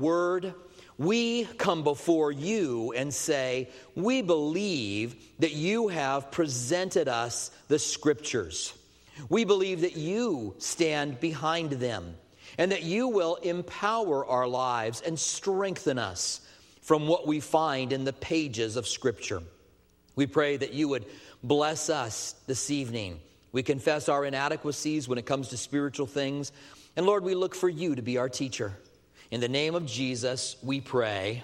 word, we come before you and say, we believe that you have presented us the Scriptures. We believe that you stand behind them and that you will empower our lives and strengthen us from what we find in the pages of Scripture. We pray that you would bless us this evening. We confess our inadequacies when it comes to spiritual things. And Lord, we look for you to be our teacher. In the name of Jesus, we pray.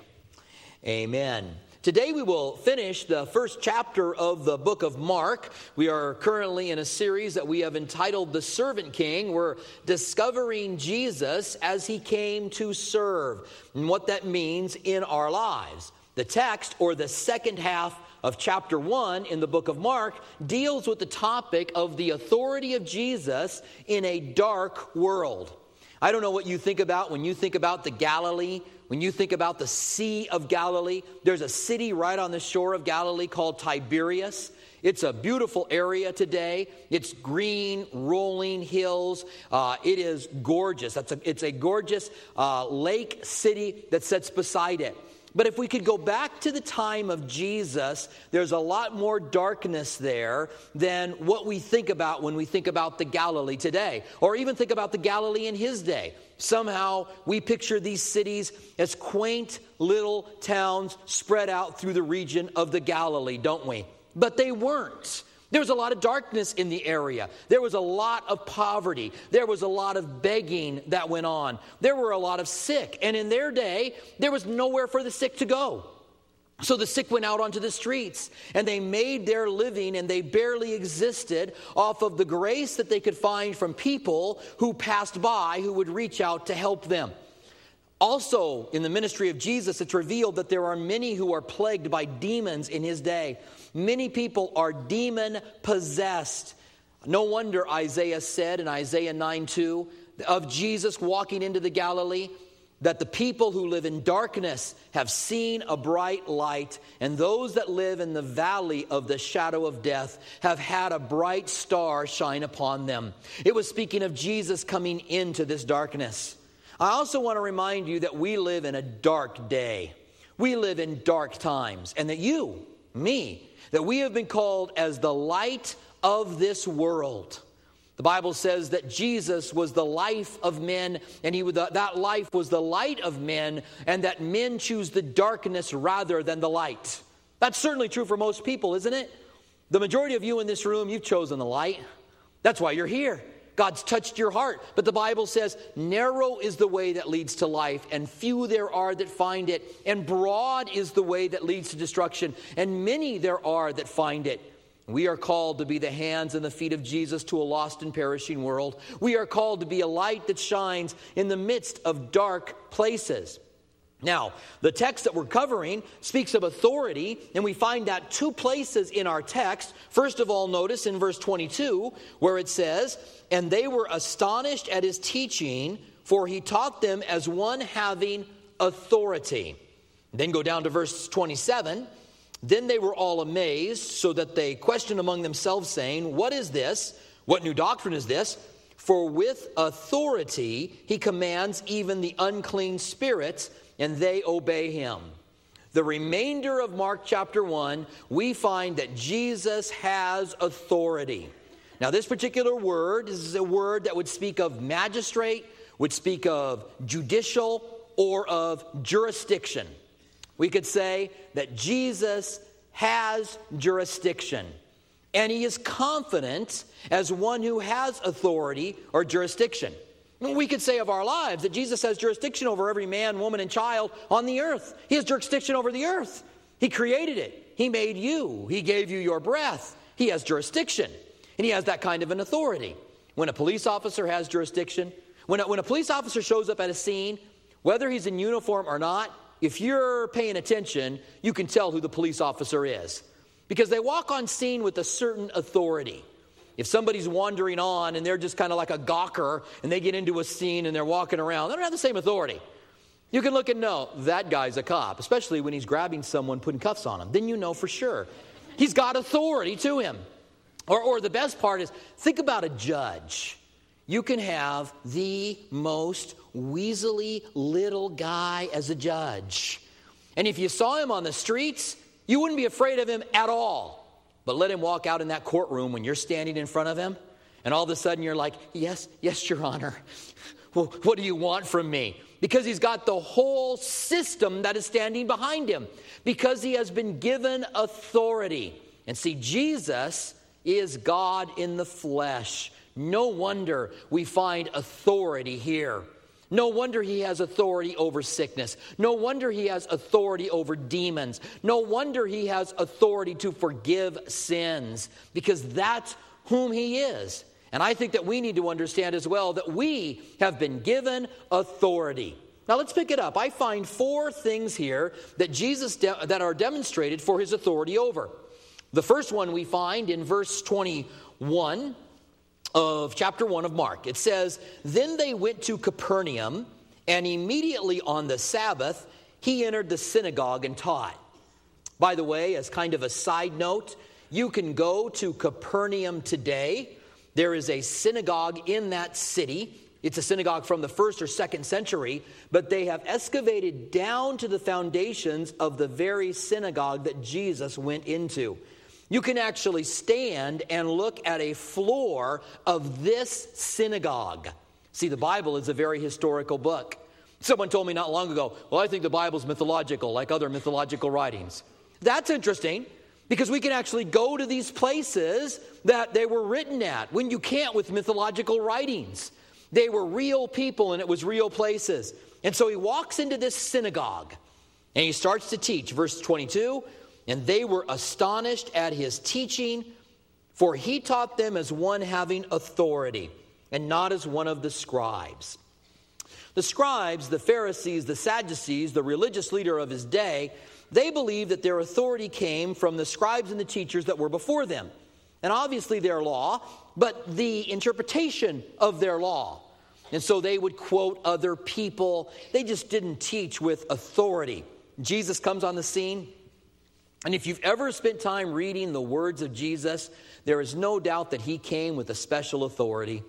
Amen. Today we will finish the first chapter of the book of Mark. We are currently in a series that we have entitled The Servant King. We're discovering Jesus as he came to serve and what that means in our lives. The text, or the second half of chapter 1 in the book of Mark, deals with the topic of the authority of Jesus in a dark world. I don't know what you think about when you think about the Galilee, when you think about the Sea of Galilee. There's a city right on the shore of Galilee called Tiberias. It's a beautiful area today. It's green, rolling hills. It is gorgeous. It's a gorgeous lake city that sits beside it. But if we could go back to the time of Jesus, there's a lot more darkness there than what we think about when we think about the Galilee today, or even think about the Galilee in his day. Somehow we picture these cities as quaint little towns spread out through the region of the Galilee, don't we? But they weren't. There was a lot of darkness in the area. There was a lot of poverty. There was a lot of begging that went on. There were a lot of sick. And in their day, there was nowhere for the sick to go. So the sick went out onto the streets, and they made their living, and they barely existed off of the grace that they could find from people who passed by who would reach out to help them. Also, in the ministry of Jesus, it's revealed that there are many who are plagued by demons in his day. Many people are demon-possessed. No wonder Isaiah said in Isaiah 9:2 of Jesus walking into the Galilee, that the people who live in darkness have seen a bright light, and those that live in the valley of the shadow of death have had a bright star shine upon them. It was speaking of Jesus coming into this darkness. I also want to remind you that we live in a dark day. We live in dark times, and that you, me, that we have been called as the light of this world. The Bible says that Jesus was the life of men, and that life was the light of men, and that men choose the darkness rather than the light. That's certainly true for most people, isn't it? The majority of you in this room, you've chosen the light. That's why you're here. God's touched your heart. But the Bible says, narrow is the way that leads to life, and few there are that find it. And broad is the way that leads to destruction, and many there are that find it. We are called to be the hands and the feet of Jesus to a lost and perishing world. We are called to be a light that shines in the midst of dark places. Now, the text that we're covering speaks of authority, and we find that two places in our text. First of all, notice in verse 22 where it says, "And they were astonished at his teaching, for he taught them as one having authority." Then go down to verse 27. "Then they were all amazed, so that they questioned among themselves, saying, 'What is this? What new doctrine is this? For with authority he commands even the unclean spirits, and they obey him.'" The remainder of Mark chapter 1, we find that Jesus has authority. Now, this particular word is a word that would speak of magistrate, would speak of judicial, or of jurisdiction. We could say that Jesus has jurisdiction, and he is confident as one who has authority or jurisdiction. We could say of our lives that Jesus has jurisdiction over every man, woman, and child on the earth. He has jurisdiction over the earth. He created it. He made you. He gave you your breath. He has jurisdiction, and he has that kind of an authority. When a police officer has jurisdiction, when a police officer shows up at a scene, whether he's in uniform or not, if you're paying attention, you can tell who the police officer is, because they walk on scene with a certain authority. If somebody's wandering on and they're just kind of like a gawker and they get into a scene and they're walking around, they don't have the same authority. You can look and know that guy's a cop, especially when he's grabbing someone, putting cuffs on him. Then you know for sure. He's got authority to him. Or the best part is, think about a judge. you can have the most weaselly little guy as a judge. And if you saw him on the streets, you wouldn't be afraid of him at all. But let him walk out in that courtroom when you're standing in front of him, and all of a sudden you're like, yes, Your Honor. Well, what do you want from me? Because he's got the whole system that is standing behind him. Because he has been given authority. And see, Jesus is God in the flesh. No wonder we find authority here. No wonder he has authority over sickness. No wonder he has authority over demons. No wonder he has authority to forgive sins, because that's whom he is. And I think that we need to understand as well that we have been given authority. Now let's pick it up. I find 4 things here that that are demonstrated for his authority over. The first one we find in verse 21 of chapter 1 of Mark. It says, "Then they went to Capernaum, and immediately on the Sabbath, he entered the synagogue and taught." By the way, as kind of a side note, you can go to Capernaum today. There is a synagogue in that city. It's a synagogue from the 1st or 2nd century, but they have excavated down to the foundations of the very synagogue that Jesus went into. You can actually stand and look at a floor of this synagogue. See, the Bible is a very historical book. Someone told me not long ago, well, I think the Bible's mythological, like other mythological writings. That's interesting, because we can actually go to these places that they were written at, when you can't with mythological writings. They were real people, and it was real places. And so he walks into this synagogue, and he starts to teach. Verse 22, "And they were astonished at his teaching, for he taught them as one having authority, and not as one of the scribes." The scribes, the Pharisees, the Sadducees, the religious leader of his day, they believed that their authority came from the scribes and the teachers that were before them. And obviously their law, but the interpretation of their law. And so they would quote other people. They just didn't teach with authority. Jesus comes on the scene. And if you've ever spent time reading the words of Jesus, there is no doubt that he came with a special authority.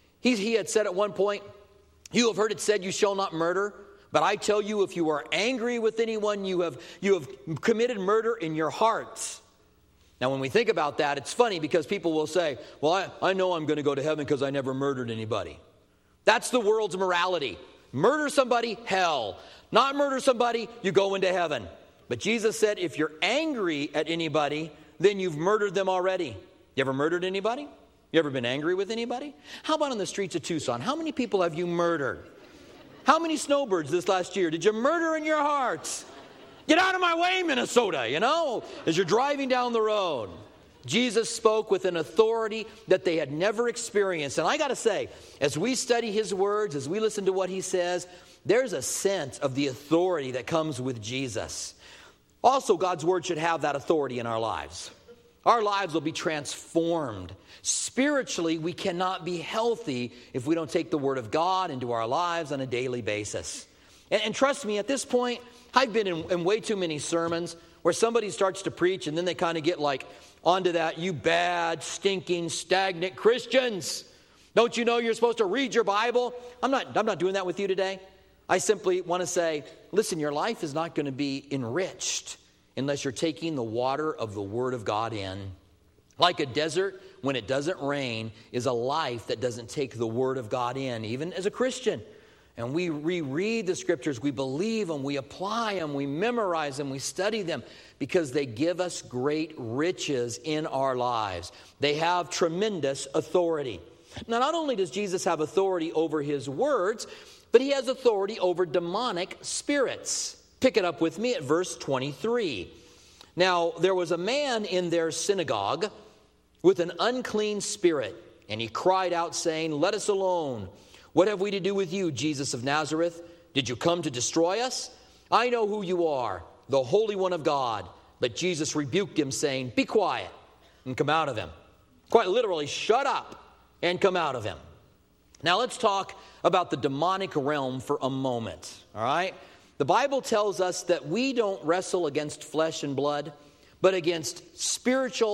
He had said at one point, "You have heard it said, you shall not murder. But I tell you, if you are angry with anyone, you have committed murder in your hearts." Now, when we think about that, it's funny, because people will say, well, I know I'm going to go to heaven because I never murdered anybody. That's the world's morality. Murder somebody, hell. Not murder somebody, you go into heaven. But Jesus said, if you're angry at anybody, then you've murdered them already. You ever murdered anybody? You ever been angry with anybody? How about on the streets of Tucson? How many people have you murdered? How many snowbirds this last year did you murder in your hearts? Get out of my way, Minnesota, as you're driving down the road. Jesus spoke with an authority that they had never experienced. And I got to say, as we study his words, as we listen to what he says, there's a sense of the authority that comes with Jesus. Also, God's word should have that authority in our lives. Our lives will be transformed. Spiritually, we cannot be healthy if we don't take the word of God into our lives on a daily basis. And trust me, at this point, I've been in way too many sermons where somebody starts to preach and then they kind of get like onto that, you bad, stinking, stagnant Christians. Don't you know you're supposed to read your Bible? I'm not doing that with you today. I simply want to say, listen, your life is not going to be enriched unless you're taking the water of the Word of God in. Like a desert, when it doesn't rain, is a life that doesn't take the Word of God in, even as a Christian. And we reread the Scriptures, we believe them, we apply them, we memorize them, we study them, because they give us great riches in our lives. They have tremendous authority. Now, not only does Jesus have authority over his words, but he has authority over demonic spirits. Pick it up with me at verse 23. Now, there was a man in their synagogue with an unclean spirit, and he cried out, saying, "Let us alone. What have we to do with you, Jesus of Nazareth? Did you come to destroy us? I know who you are, the Holy One of God." But Jesus rebuked him, saying, "Be quiet and come out of him." Quite literally, shut up and come out of him. Now let's talk about the demonic realm for a moment, all right? The Bible tells us that we don't wrestle against flesh and blood, but against spiritual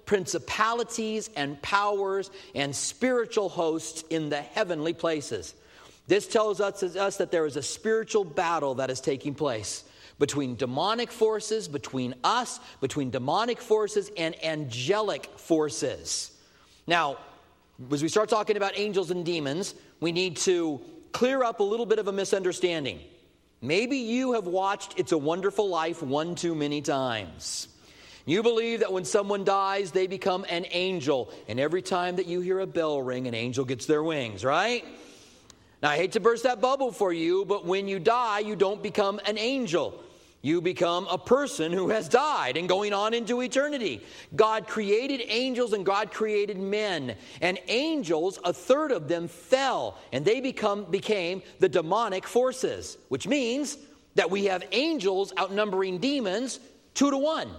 principalities and powers and spiritual hosts in the heavenly places. This tells us that there is a spiritual battle that is taking place between demonic forces, between us, between demonic forces and angelic forces. Now, as we start talking about angels and demons, we need to clear up a little bit of a misunderstanding. Maybe you have watched It's a Wonderful Life one too many times. You believe that when someone dies, they become an angel. And every time that you hear a bell ring, an angel gets their wings, right? Now, I hate to burst that bubble for you, but when you die, you don't become an angel. You become a person who has died and going on into eternity. God created angels and God created men. And angels, a third of them fell, and they became the demonic forces, which means that we have angels outnumbering demons 2-1.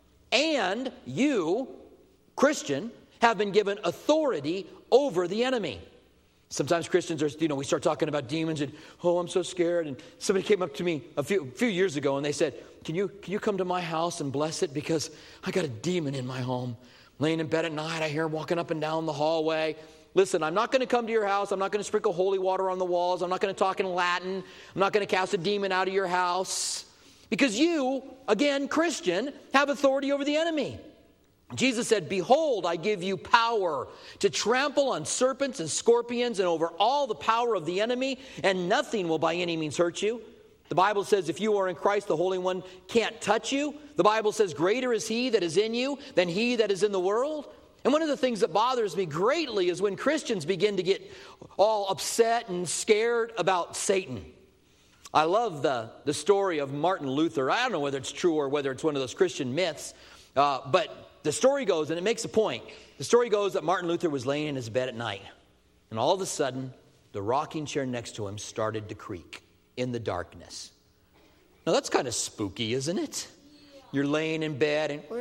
And you, Christian, have been given authority over the enemy. Sometimes Christians are, we start talking about demons and, oh, I'm so scared. And somebody came up to me a few years ago and they said, can you come to my house and bless it? Because I got a demon in my home. Laying in bed at night, I hear him walking up and down the hallway. Listen, I'm not going to come to your house. I'm not going to sprinkle holy water on the walls. I'm not going to talk in Latin. I'm not going to cast a demon out of your house. Because you, again, Christian, have authority over the enemy. Jesus said, behold, I give you power to trample on serpents and scorpions and over all the power of the enemy, and nothing will by any means hurt you. The Bible says if you are in Christ, the Holy One can't touch you. The Bible says greater is he that is in you than he that is in the world. And one of the things that bothers me greatly is when Christians begin to get all upset and scared about Satan. I love the story of Martin Luther. I don't know whether it's true or whether it's one of those Christian myths, but the story goes, and it makes a point. The story goes that Martin Luther was laying in his bed at night, and all of a sudden, the rocking chair next to him started to creak in the darkness. Now, that's kind of spooky, isn't it? You're laying in bed, and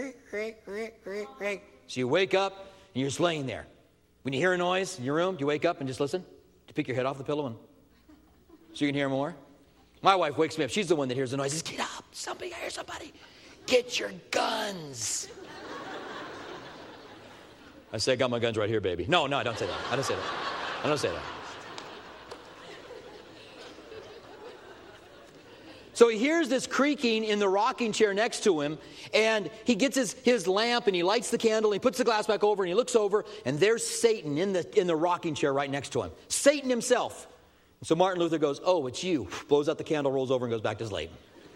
so you wake up, and you're just laying there. When you hear a noise in your room, do you wake up and just listen? Do you pick your head off the pillow so you can hear more? My wife wakes me up. She's the one that hears the noise. She says, get up. Somebody, I hear somebody. Get your guns. I say, I got my guns right here, baby. No, I don't say that. I don't say that. So he hears this creaking in the rocking chair next to him, and he gets his lamp, and he lights the candle, and he puts the glass back over, and he looks over, and there's Satan in the rocking chair right next to him. Satan himself. So Martin Luther goes, oh, it's you. Blows out the candle, rolls over, and goes back to sleep.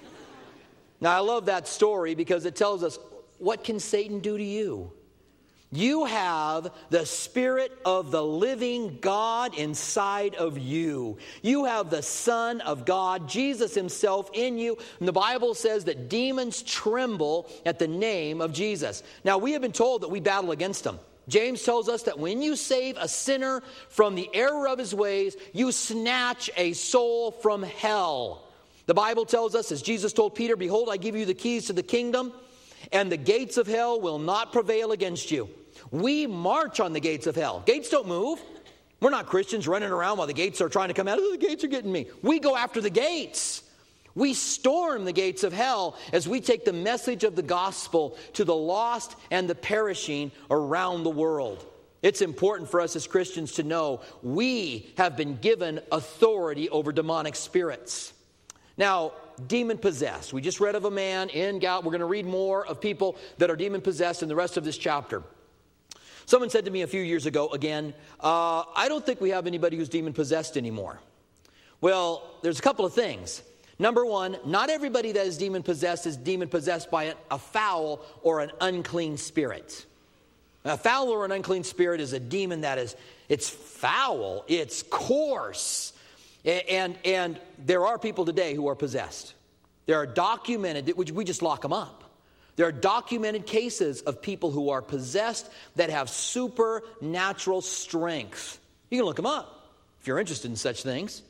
Now, I love that story because it tells us, what can Satan do to you? You have the Spirit of the living God inside of you. You have the Son of God, Jesus himself in you. And the Bible says that demons tremble at the name of Jesus. Now, we have been told that we battle against them. James tells us that when you save a sinner from the error of his ways, you snatch a soul from hell. The Bible tells us, as Jesus told Peter, behold, I give you the keys to the kingdom, and the gates of hell will not prevail against you. We march on the gates of hell. Gates don't move. We're not Christians running around while the gates are trying to come out. Oh, the gates are getting me. We go after the gates. We storm the gates of hell as we take the message of the gospel to the lost and the perishing around the world. It's important for us as Christians to know we have been given authority over demonic spirits. Now, demon-possessed. We just read of a man in Gal. We're going to read more of people that are demon-possessed in the rest of this chapter. Someone said to me a few years ago, again, I don't think we have anybody who's demon-possessed anymore. Well, there's a couple of things. Number one, not everybody that is demon-possessed by a foul or an unclean spirit. A foul or an unclean spirit is a demon it's foul, it's coarse. And there are people today who are possessed. There are documented, we just lock them up. There are documented cases of people who are possessed that have supernatural strength. You can look them up if you're interested in such things.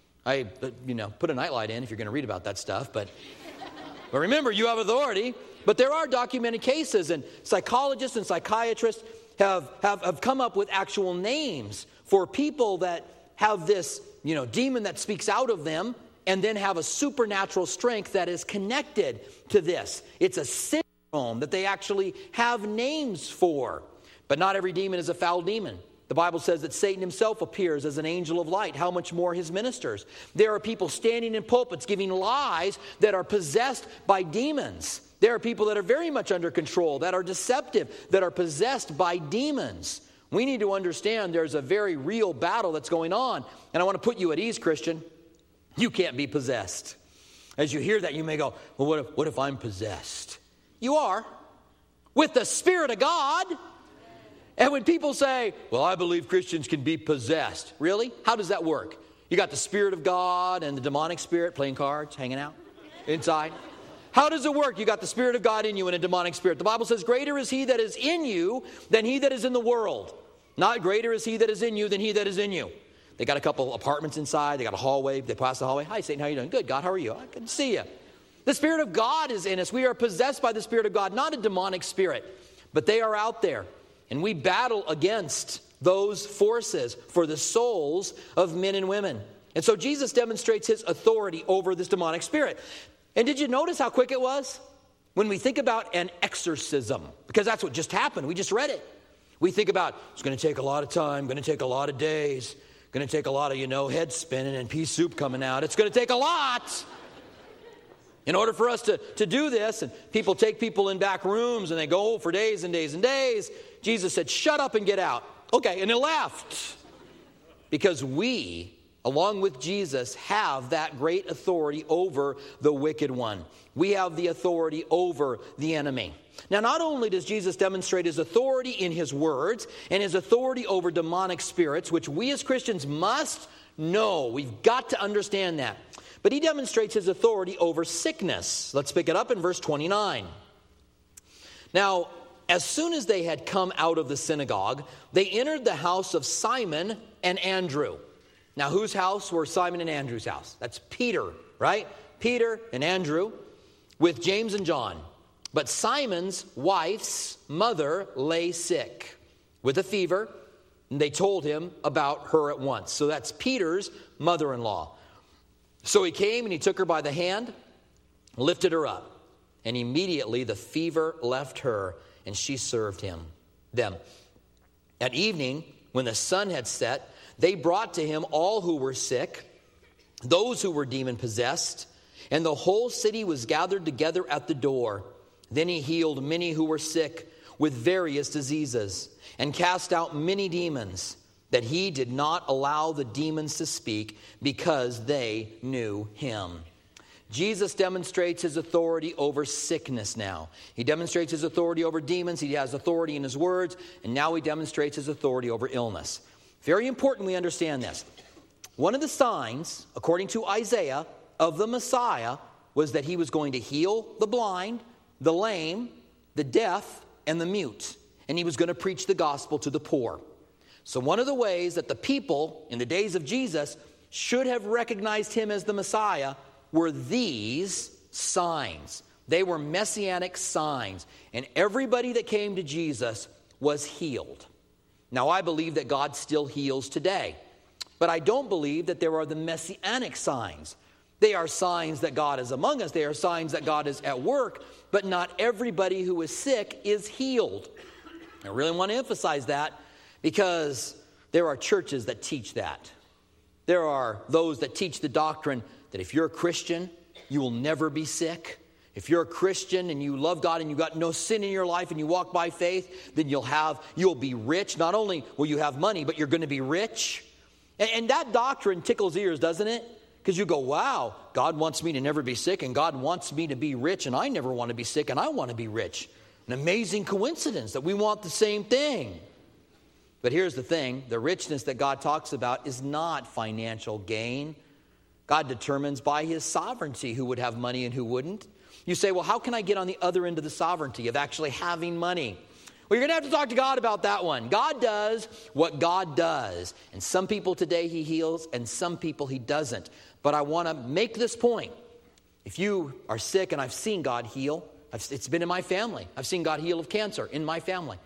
Put a nightlight in if you're going to read about that stuff. But remember, you have authority. But there are documented cases, and psychologists and psychiatrists have come up with actual names for people that have this, demon that speaks out of them, and then have a supernatural strength that is connected to this. It's a syndrome that they actually have names for. But not every demon is a foul demon. The Bible says that Satan himself appears as an angel of light. How much more his ministers? There are people standing in pulpits giving lies that are possessed by demons. There are people that are very much under control, that are deceptive, that are possessed by demons. We need to understand there's a very real battle that's going on. And I want to put you at ease, Christian. You can't be possessed. As you hear that, you may go, well, what if I'm possessed? You are, with the Spirit of God. And when people say, well, I believe Christians can be possessed. Really? How does that work? You got the Spirit of God and the demonic spirit playing cards, hanging out inside. How does it work? You got the Spirit of God in you and a demonic spirit. The Bible says, greater is he that is in you than he that is in the world. Not greater is he that is in you than he that is in you. They got a couple apartments inside. They got a hallway. They pass the hallway. Hi, Satan, how you doing? Good, God, how are you? I can see you. The Spirit of God is in us. We are possessed by the Spirit of God, not a demonic spirit. But they are out there. And we battle against those forces for the souls of men and women. And so Jesus demonstrates his authority over this demonic spirit. And did you notice how quick it was? When we think about an exorcism, because that's what just happened. We just read it. We think about, it's going to take a lot of time, going to take a lot of days, going to take a lot of, head spinning and pea soup coming out. It's going to take a lot. In order for us to do this, and people take people in back rooms and they go for days and days and days, Jesus said, shut up and get out. Okay, and he left. Because we, along with Jesus, have that great authority over the wicked one. We have the authority over the enemy. Now, not only does Jesus demonstrate his authority in his words and his authority over demonic spirits, which we as Christians must know. We've got to understand that. But he demonstrates his authority over sickness. Let's pick it up in verse 29. Now, as soon as they had come out of the synagogue, they entered the house of Simon and Andrew. Now, whose house were Simon and Andrew's house? That's Peter, right? Peter and Andrew with James and John. But Simon's wife's mother lay sick with a fever, and they told him about her at once. So that's Peter's mother-in-law. So he came and he took her by the hand, lifted her up, and immediately the fever left her, and she served them. At evening, when the sun had set, they brought to him all who were sick, those who were demon-possessed, and the whole city was gathered together at the door. Then he healed many who were sick with various diseases, and cast out many demons, that he did not allow the demons to speak, because they knew him. Jesus demonstrates his authority over sickness now. He demonstrates his authority over demons. He has authority in his words, and now he demonstrates his authority over illness. Very important we understand this. One of the signs, according to Isaiah, of the Messiah was that he was going to heal the blind, the lame, the deaf, and the mute. And he was going to preach the gospel to the poor. So one of the ways that the people in the days of Jesus should have recognized him as the Messiah were these signs. They were messianic signs. And everybody that came to Jesus was healed. Now, I believe that God still heals today. But I don't believe that there are the messianic signs. They are signs that God is among us. They are signs that God is at work. But not everybody who is sick is healed. I really want to emphasize that, because there are churches that teach that. There are those that teach the doctrine that if you're a Christian, you will never be sick. If you're a Christian and you love God and you've got no sin in your life and you walk by faith, then you'll be rich. Not only will you have money, but you're going to be rich. And that doctrine tickles ears, doesn't it? Because you go, wow, God wants me to never be sick, and God wants me to be rich, and I never want to be sick, and I want to be rich. An amazing coincidence that we want the same thing. But here's the thing. The richness that God talks about is not financial gain. God determines by his sovereignty who would have money and who wouldn't. You say, well, how can I get on the other end of the sovereignty of actually having money? Well, you're going to have to talk to God about that one. God does what God does. And some people today he heals, and some people he doesn't. But I want to make this point. If you are sick, and I've seen God heal, it's been in my family. I've seen God heal of cancer in my family.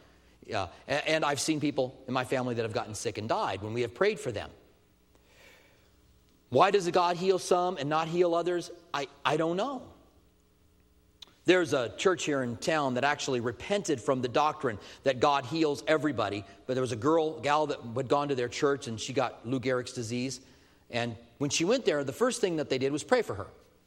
And I've seen people in my family that have gotten sick and died when we have prayed for them. Why does God heal some and not heal others? I don't know. There's a church here in town that actually repented from the doctrine that God heals everybody. But there was a gal that had gone to their church, and she got Lou Gehrig's disease. And when she went there, the first thing that they did was pray for her.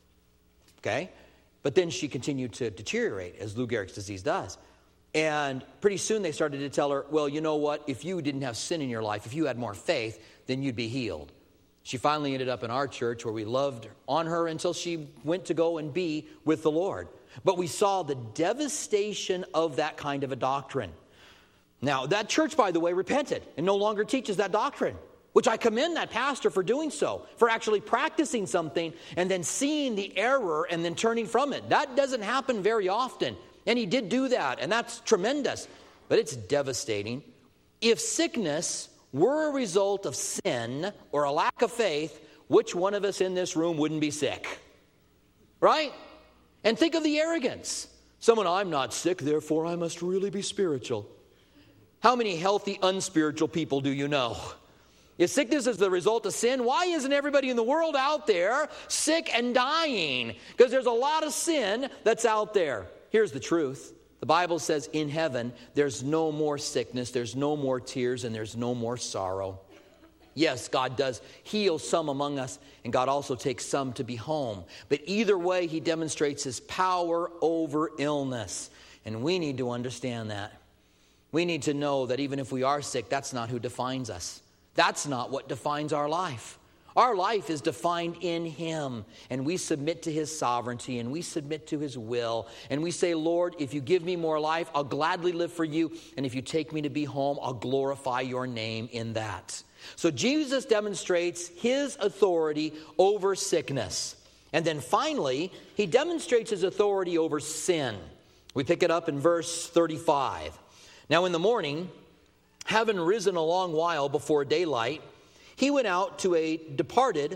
Okay? But then she continued to deteriorate, as Lou Gehrig's disease does. And pretty soon they started to tell her, well, you know what? If you didn't have sin in your life, if you had more faith, then you'd be healed. She finally ended up in our church where we loved on her until she went to go and be with the Lord. But we saw the devastation of that kind of a doctrine. Now, that church, by the way, repented and no longer teaches that doctrine, which I commend that pastor for doing so, for actually practicing something and then seeing the error and then turning from it. That doesn't happen very often. And he did do that, and that's tremendous. But it's devastating. If sickness were a result of sin or a lack of faith, which one of us in this room wouldn't be sick? Right? And think of the arrogance. Someone, I'm not sick, therefore I must really be spiritual. How many healthy, unspiritual people do you know? If sickness is the result of sin, why isn't everybody in the world out there sick and dying? Because there's a lot of sin that's out there. Here's the truth. The Bible says in heaven, there's no more sickness, there's no more tears, and there's no more sorrow. Yes, God does heal some among us, and God also takes some to be home. But either way, he demonstrates his power over illness. And we need to understand that. We need to know that even if we are sick, that's not who defines us. That's not what defines our life. Our life is defined in him, and we submit to his sovereignty, and we submit to his will, and we say, Lord, if you give me more life, I'll gladly live for you, and if you take me to be home, I'll glorify your name in that. So Jesus demonstrates his authority over sickness. And then finally, he demonstrates his authority over sin. We pick it up in verse 35. Now in the morning, having risen a long while before daylight, he went out and departed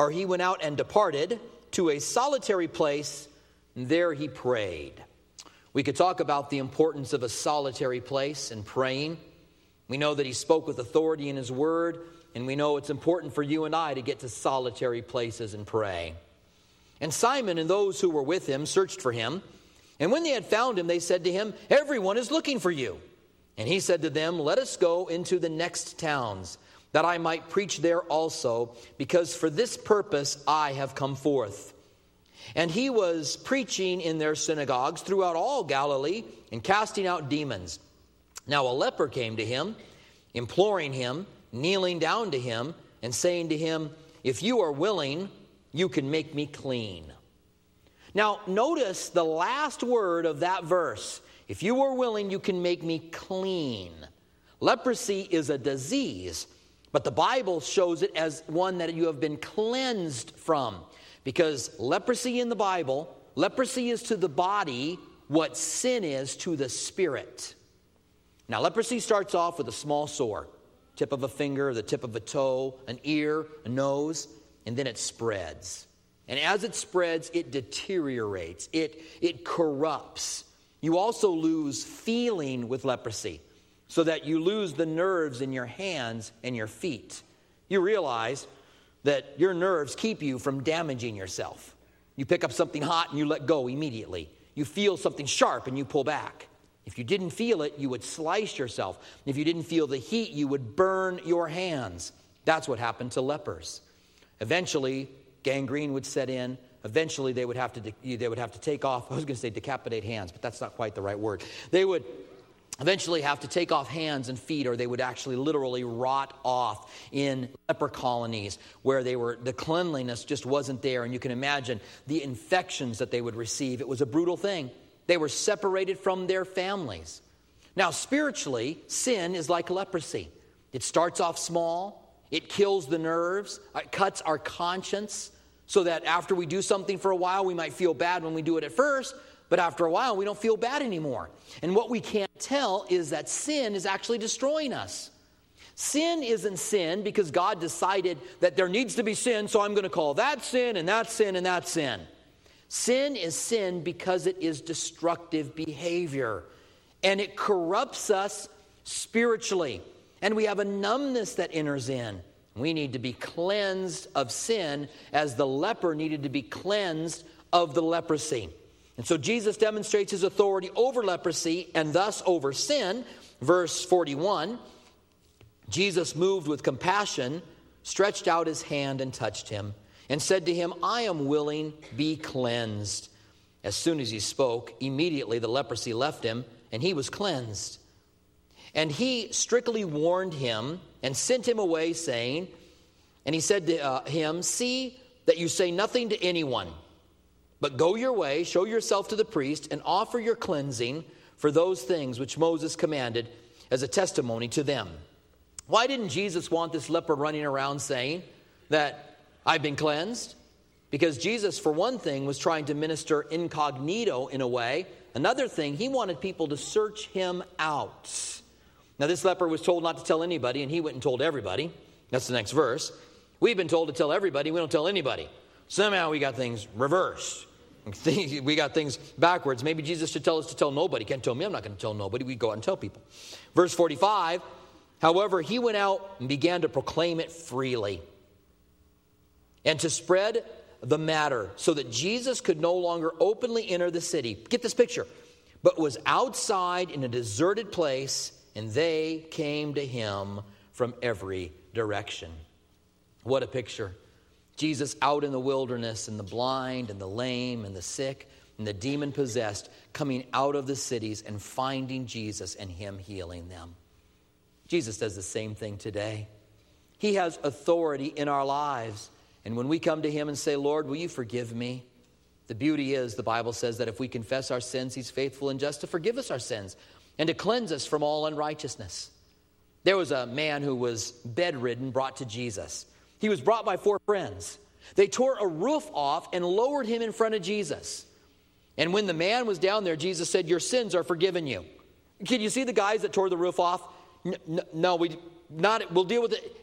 to a solitary place, and there he prayed. We could talk about the importance of a solitary place and praying. We know that he spoke with authority in his word, and we know it's important for you and I to get to solitary places and pray. And Simon and those who were with him searched for him, and when they had found him, they said to him, everyone is looking for you. And he said to them, let us go into the next towns, that I might preach there also, because for this purpose I have come forth. And he was preaching in their synagogues throughout all Galilee and casting out demons. Now a leper came to him, imploring him, kneeling down to him, and saying to him, if you are willing, you can make me clean. Now notice the last word of that verse. If you are willing, you can make me clean. Leprosy is a disease, but the Bible shows it as one that you have been cleansed from. Because leprosy in the Bible, leprosy is to the body what sin is to the spirit. Now, leprosy starts off with a small sore, tip of a finger, the tip of a toe, an ear, a nose, and then it spreads. And as it spreads, it deteriorates. It corrupts. You also lose feeling with leprosy, so that you lose the nerves in your hands and your feet. You realize that your nerves keep you from damaging yourself. You pick up something hot and you let go immediately. You feel something sharp and you pull back. If you didn't feel it, you would slice yourself. If you didn't feel the heat, you would burn your hands. That's what happened to lepers. Eventually, gangrene would set in. Eventually, they would have to take off. I was going to say decapitate hands, but that's not quite the right word. They would eventually have to take off hands and feet, or they would actually literally rot off in leper colonies where the cleanliness just wasn't there. And you can imagine the infections that they would receive. It was a brutal thing. They were separated from their families. Now, spiritually, sin is like leprosy. It starts off small. It kills the nerves. It cuts our conscience so that after we do something for a while, we might feel bad when we do it at first. But after a while, we don't feel bad anymore. And what we can't tell is that sin is actually destroying us. Sin isn't sin because God decided that there needs to be sin, so I'm going to call that sin and that sin and that sin. Sin is sin because it is destructive behavior. And it corrupts us spiritually. And we have a numbness that enters in. We need to be cleansed of sin as the leper needed to be cleansed of the leprosy. And so Jesus demonstrates his authority over leprosy and thus over sin. Verse 41, Jesus, moved with compassion, stretched out his hand and touched him, and said to him, I am willing, be cleansed. As soon as he spoke, immediately the leprosy left him, and he was cleansed. And he strictly warned him and sent him away, saying, and he said to him, see that you say nothing to anyone, but go your way, show yourself to the priest, and offer your cleansing for those things which Moses commanded as a testimony to them. Why didn't Jesus want this leper running around saying that I've been cleansed? Because Jesus, for one thing, was trying to minister incognito in a way. Another thing, he wanted people to search him out. Now, this leper was told not to tell anybody, and he went and told everybody. That's the next verse. We've been told to tell everybody, we don't tell anybody. Somehow we got things reversed. We got things backwards. Maybe Jesus should tell us to tell nobody. Can't tell me, I'm not going to tell nobody. We go out and tell people. Verse 45, however, he went out and began to proclaim it freely and to spread the matter so that Jesus could no longer openly enter the city. Get this picture. But was outside in a deserted place, and they came to him from every direction. What a picture. Jesus out in the wilderness, and the blind and the lame and the sick and the demon-possessed coming out of the cities and finding Jesus and him healing them. Jesus does the same thing today. He has authority in our lives. And when we come to him and say, Lord, will you forgive me? The beauty is, the Bible says that if we confess our sins, he's faithful and just to forgive us our sins and to cleanse us from all unrighteousness. There was a man who was bedridden brought to Jesus. He was brought by 4 friends. They tore a roof off and lowered him in front of Jesus. And when the man was down there, Jesus said, your sins are forgiven you. Can you see the guys that tore the roof off? No, we'll deal with it.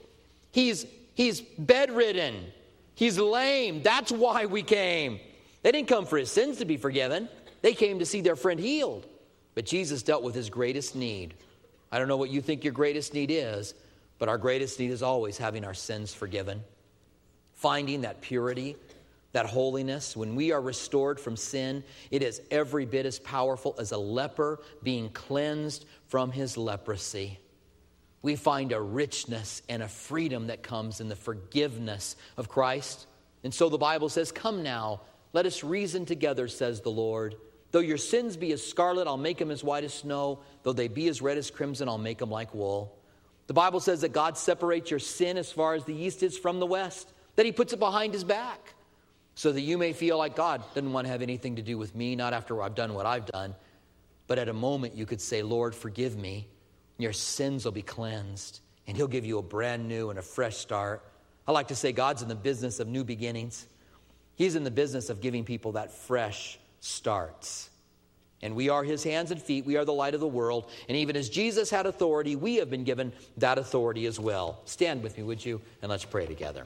He's bedridden. He's lame. That's why we came. They didn't come for his sins to be forgiven. They came to see their friend healed. But Jesus dealt with his greatest need. I don't know what you think your greatest need is, but our greatest need is always having our sins forgiven. Finding that purity, that holiness. When we are restored from sin, it is every bit as powerful as a leper being cleansed from his leprosy. We find a richness and a freedom that comes in the forgiveness of Christ. And so the Bible says, come now, let us reason together, says the Lord. Though your sins be as scarlet, I'll make them as white as snow. Though they be as red as crimson, I'll make them like wool. The Bible says that God separates your sin as far as the east is from the west, that he puts it behind his back, so that you may feel like God doesn't want to have anything to do with me, not after I've done what I've done. But at a moment you could say, Lord, forgive me. Your sins will be cleansed, and he'll give you a brand new and a fresh start. I like to say God's in the business of new beginnings. He's in the business of giving people that fresh start. And we are his hands and feet. We are the light of the world. And even as Jesus had authority, we have been given that authority as well. Stand with me, would you? And let's pray together.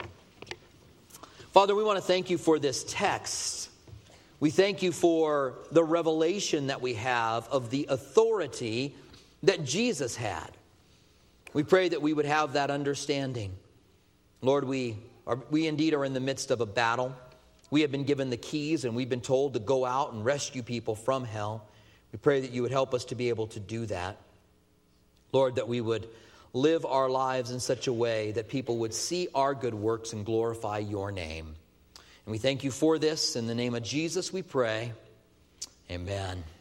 Father, we want to thank you for this text. We thank you for the revelation that we have of the authority that Jesus had. We pray that we would have that understanding. Lord, we indeed are in the midst of a battle. We have been given the keys, and we've been told to go out and rescue people from hell. We pray that you would help us to be able to do that. Lord, that we would live our lives in such a way that people would see our good works and glorify your name. And we thank you for this. In the name of Jesus we pray. Amen.